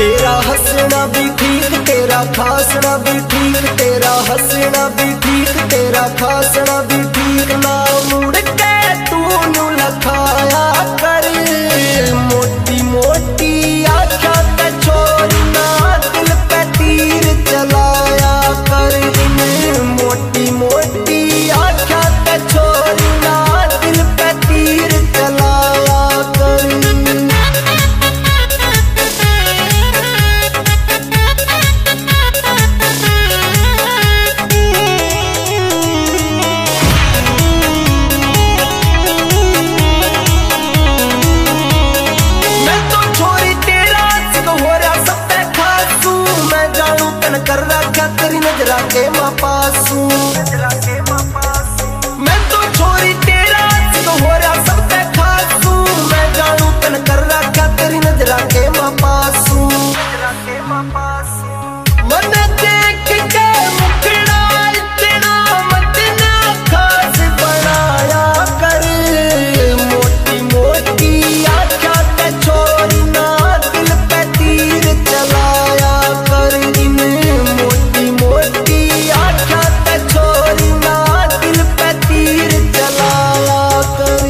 तेरा हंसना भी ठीक, तेरा खासना भी ठीक, तेरा हंसना भी ठीक, तेरा खासना भी ठीक। ना मुड़ के तू नू लखाया कर मोटी मोटी आँखों ते छोरी ना दिल पे तीर चलाया कर। मोटी मोटी आँखों ते छोरी ना दिल पे तीर चलाया कर। कर रखा तेरी नजरा के मां पासू, मैं तो छोरी तेरा हो रहा सब पे खासू। मैं जानू तन कर रखा तेरी नजरा के मां पासू। मन देख के मुखड़ा इतना मत ना खास बनाया कर। मोटी मोटी आँखों ते छोरी ना दिल पे तीर चलाया कर। मोटी मोटी आँखों ते छोरी ना दिल पे तीर चलाया कर।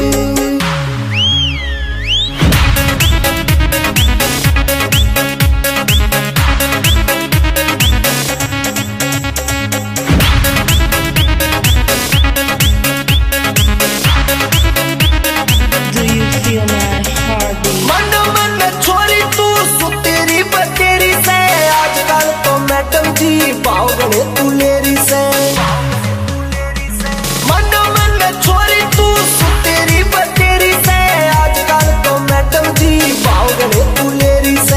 Do you feel my heartbeat? मन मन छोरी तू सुतेरी बतेरी से, आजकल तो मैडम जी बावगने तू लेरी से। मन मन छोरी तू सुतेरी बतेरी से, आजकल तो मैडम जी बावगने तू लेरी से।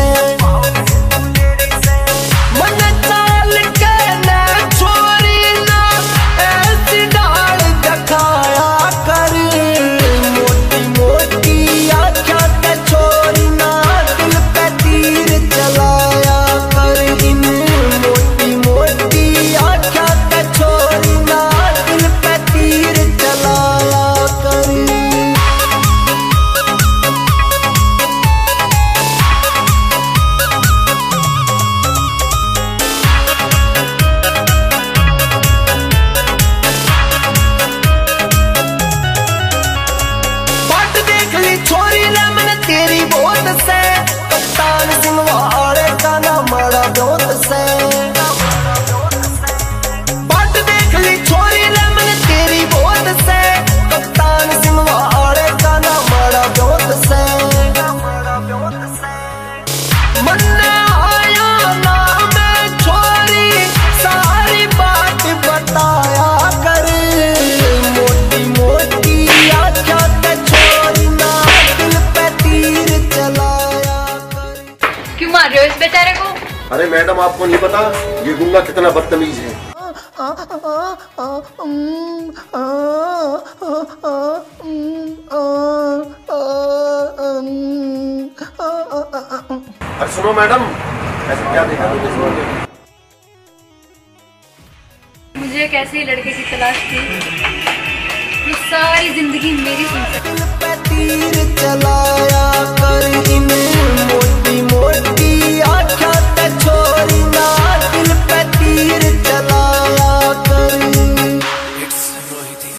मन चाल के ना छोरी ना ऐसी डाल दिखाया कर। मोटी मोटी आँखों ते छोरी ना दिल पे तीर चलाया कर। मोटी मोटी आँखों ते छोरी ना दिल पे तीर चलाया कर। बाट देख ली छोरी रमन तेरी बहुत से, कप्तान सिंह वाले का ना मरा दोत से। बाट देख ली छोरी रमन तेरी बहुत से, कप्तान सिंह वाले का ना मरा दोत से। मन आया ना मैं छोरी सारी बात बताया कर। मोटी मोटी आँखों ते छोरी ना दिल पे तीर चलाया कर। क्यों मार रहे हो इस बेचारे को? अरे मैडम आपको नहीं पता ये गुंगा कितना बदतमीज है। अरे सुनो मैडम, ऐसे क्या देखा तुमने इस बंदे को? मुझे एक ऐसे ही लड़के की तलाश थी जो सारी जिंदगी मेरी सुन सके। दिल पे तीर चलाया कर। मोटी